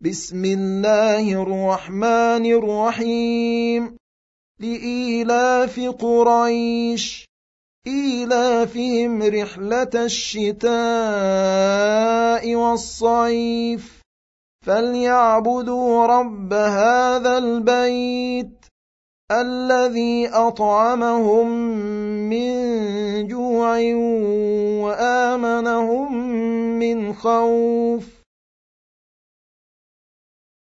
بسم الله الرحمن الرحيم لإيلاف قريش إيلافهم رحلة الشتاء والصيف فليعبدوا رب هذا البيت الذي أطعمهم من جوع وآمنهم من خوف